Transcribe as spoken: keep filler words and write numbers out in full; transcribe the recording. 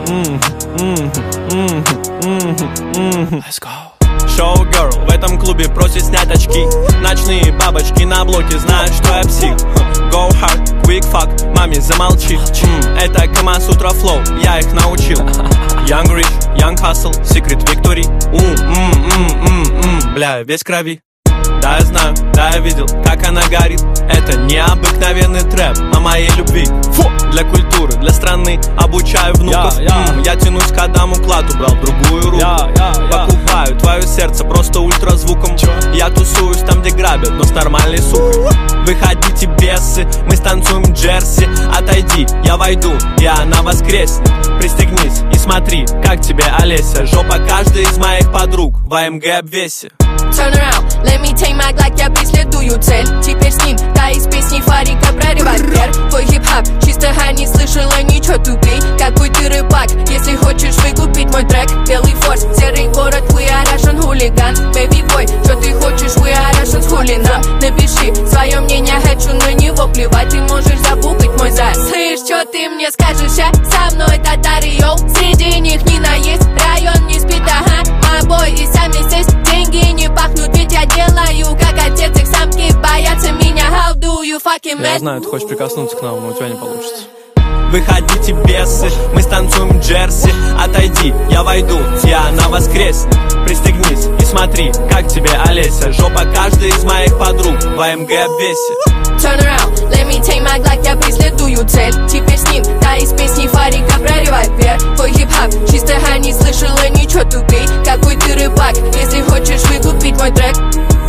Let's go. Шоу-герл в этом клубе просит снять очки. Ночные бабочки на блоке знают, что я псих. Go hard, quick fuck, маме замолчи. mm, Это Камасутра флоу, я их научил. Young rich, young hustle, secret victory. М-м-м-м-м, бля, весь крови. Да, я знаю, да, я видел, как она горит. Это необыкновенный трэп о моей любви. Фу! Для культуры, для страны, обучаю внуков. yeah, yeah. М-м, Я тянусь к Адаму Клад, убрал другую руку. yeah, yeah, yeah. Покупаю твое сердце просто ультразвуком. Чё? Я тусуюсь там, где грабят, но с нормальной сукой. Выходите, бесы, мы станцуем джерси. Отойди, я войду, и она воскреснет. Пристегнись и смотри, как тебе Олеся. Жопа каждой из моих подруг в АМГ обвесе. Turn around, let me take my Glock, я преследую цель. Теперь с ним, та из песни Фарика про револьвер. Твой хип-хап, чисто хай, не слышала ничего, тупей. Какой ты рыбак, если хочешь выкупить мой трек. Белый форс, серый город, we are Russian hooligan. Baby boy, что ты хочешь, we are Russian хулиган. Напиши свое мнение, хочу на него плевать. Ты можешь забукать мой зад. Слышь, что ты мне скажешь, а? Со мной татары, йоу. Среди них Нина есть, район не спит, ага. Мой и сами здесь деньги не пахнут, ведь я делаю, как отец, их самки боятся меня. How do you fucking mad? Я знаю, ты хочешь прикоснуться к нам, но у тебя не получится. Выходите, бесы, мы станцуем джерси. Отойди, я войду, и она воскреснет. Пристегнись и смотри, как тебе Олеся. Жопа каждой из моих подруг в АМГ обвесе. Turn around, let me take my Glock, я преследую цель. Теперь с ним, та из песни Фарика про револьвер. Твой хип-хап, чисто хай, не слышала ничего, тупей. Какой ты рыбак, если хочешь выкупить мой трек.